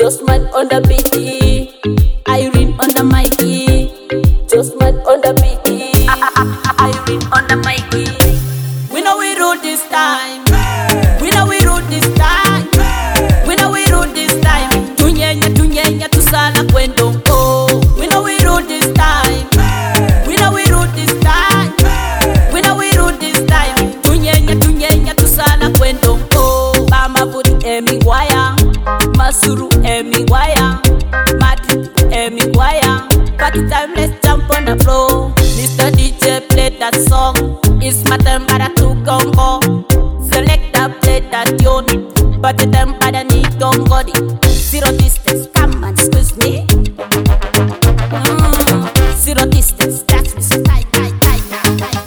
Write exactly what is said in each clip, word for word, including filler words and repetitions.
Just man on the beaty, Irene on the mic. Just man on the beaty, Irene on the mic. We know we rule this time. We know we rule this time. We know we rule this time. Tunyenya tunyenya tusala kwendo. We know we rule this time. We know we rule this time. We know we rule this time. Tunyenya tunyenya tusala kwendo. Bama budi emi waya, Masuru emi waya, Madrid emi waya. Party time, let's jump on the floor. Mister D J play that song. It's my time para to Congo. Select that play that tune. Party time para ni Congo. Zero distance, come and squeeze me. Mm. Zero distance, that's me so tight, tight, tight, tight, tight.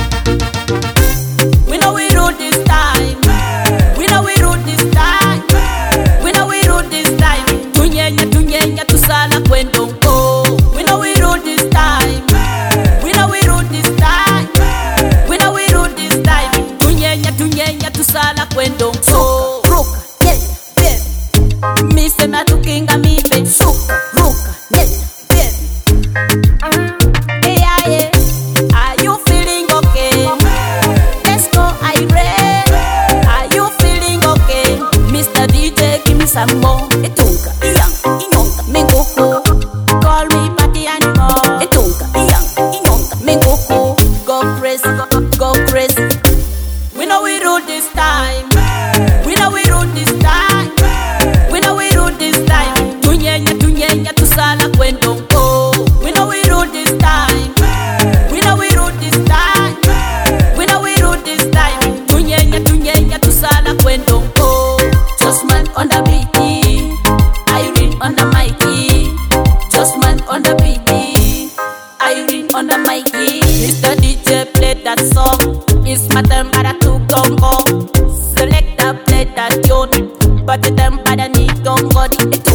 We know we rule this time. We know we rule this time. We know we rule this time. Tunyenya tunyenya tusala kwendo. We know we rule this time. We know we rule this time. We know we rule this time. Tunyenya tunyenya tusala kwendo. So ruka, yeah, baby. Me say na tukinga me be shuka, ruka, yeah, baby. Mm, yeah, yeah. Are you feeling okay? Let's go, Irene. Are you feeling okay? Mister D J, give me some more. Etunka, iyang, inyonka, menguku. Call me party animal. Etunka, iyang, inyonka, menguku. Go crazy, go, go crazy. We know we rule this time. We know we rule this time. We know we rule this time. Tunyenya tunyenya tusala kwendo. We know we rule this time. We know we rule this time. We know we rule this time. Tunyenya tunyenya tusala kwendo. Just man on the beat, Irene on the mic. Just man on the beat, Irene on the mic. Mister D J play that song. It's my time para to Congo. Select that play that tune. But the time para ni Congo.